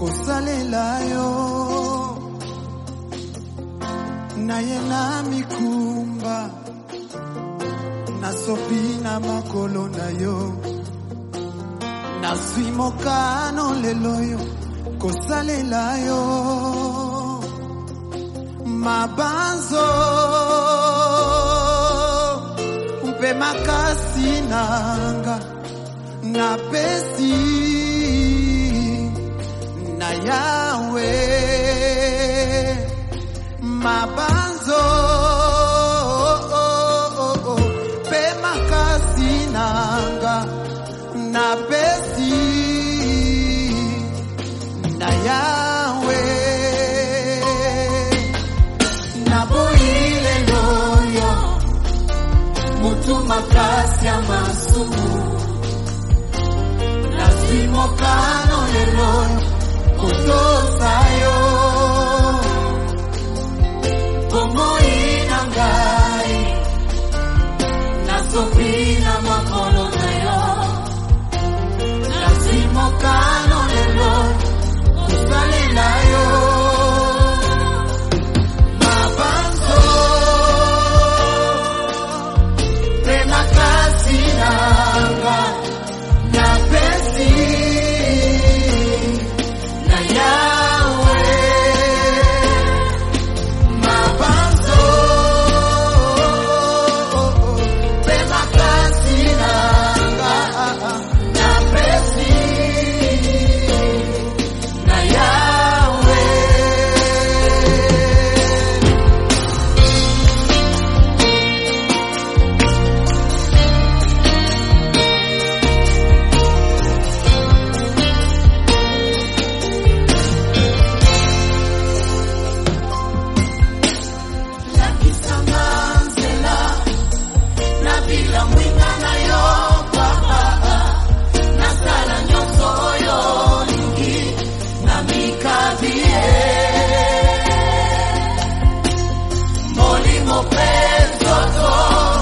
kosalelayo naye na mikumba nasopina makolo na yo naswimokano leloyo kosalelayo mabanzo mpe makasi nanga na pesi na yawe mabanzo mpe makasi nanga na pesi na yawe naboile loyo mutu makasi ya masumu nasimokano leloyo kotosayo bomoi na ngai nasopina makolo na yo nasimokano leloyo kosalelayo mabanzo pe makasi nanga na pesi na yawe mabanzo pe makasi nanga na pesi na yawe nakisanganzela nabila mwinga na yo papa nasala nyonso oyo olingi na mikabie molimo pe nzoto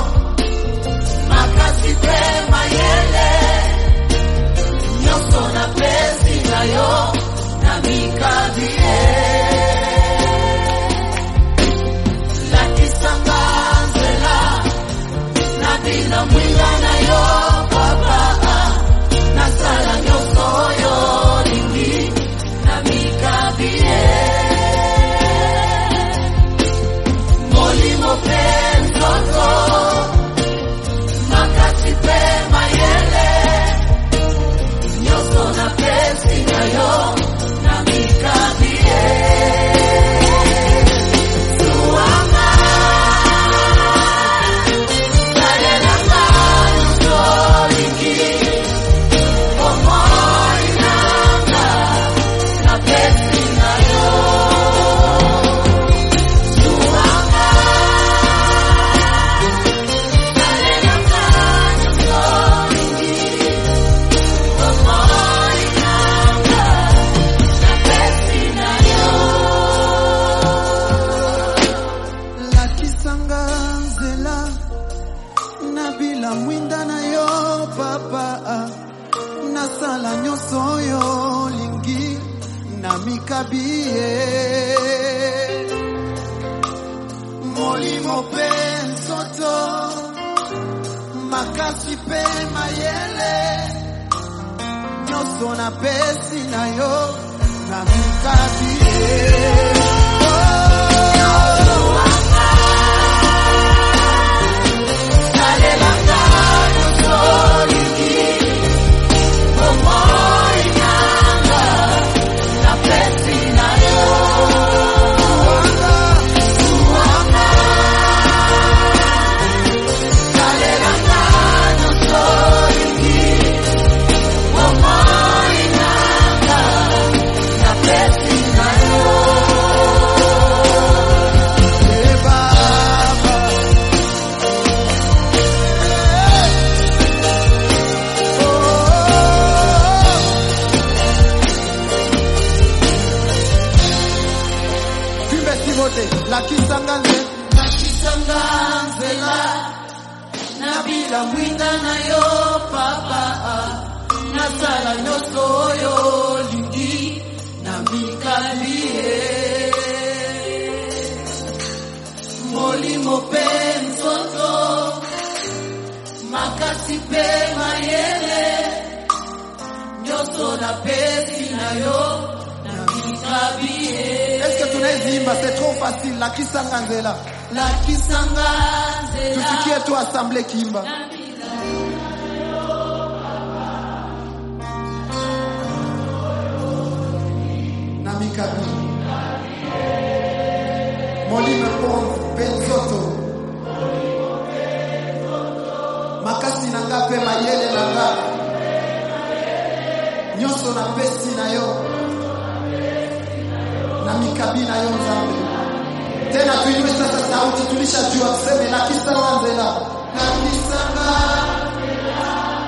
makasi pe mayele nyonso na pesi na yo na mikabie lakisanga nzela nabila mwinga na yo papa nasala nyonso oyo olingi na mikabie molimo pe nzoto makasi pe mayele nyonso na pesi na yo na mikabie Suanga salelanga nyonso olingi bomoi nanga na pesi na yo Suanga salelanga nyonso olingi bomoi nanga na pesi na yo lakisanga nzela nabila mwinda na yo papa nasala nyonso oyo olingi na mikabie molimo pe nzoto makasi pe mayele nyonso na pesi na yo na mikabie salelanga nyonso olingi bomoi nanga na pesi na yo Suanga salelanga nyonso olingi bomoi nanga na pesi na yo lakisanga nzela nabila mwinda na yo papa nasala nyonso oyo olingi na napesi nayo na mikabie. Est-ce que tunaizimba? C'est trop facile. La kisanganzela. La kisanganzela. Tusikie tu assemblée kimba. Na mikabie. Molime pon penzoto. Makasi nanga pe mayele nanga. Nyonso na pesi na yo. Na mikabi na yo Nzambe. Tena tuinue sasa sauti, tulishajua tuseme la kisanganzela. La kisanganzela.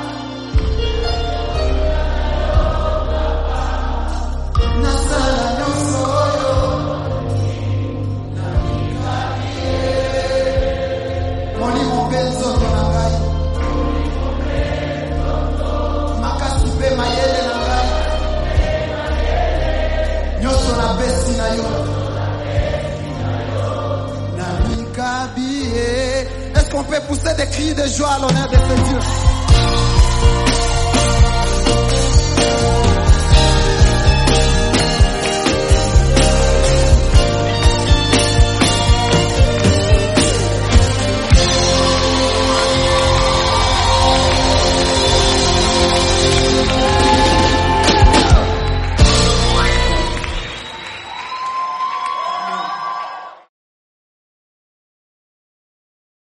Nasala nyonso yo. Na mikabi. Molimo penzoto na ngai. Makasi pe mayele na ngai. Nyonso na besi na yo. Na mikabie. Est-ce qu'on peut pousser des cris de joie à l'honneur de ce Dieu?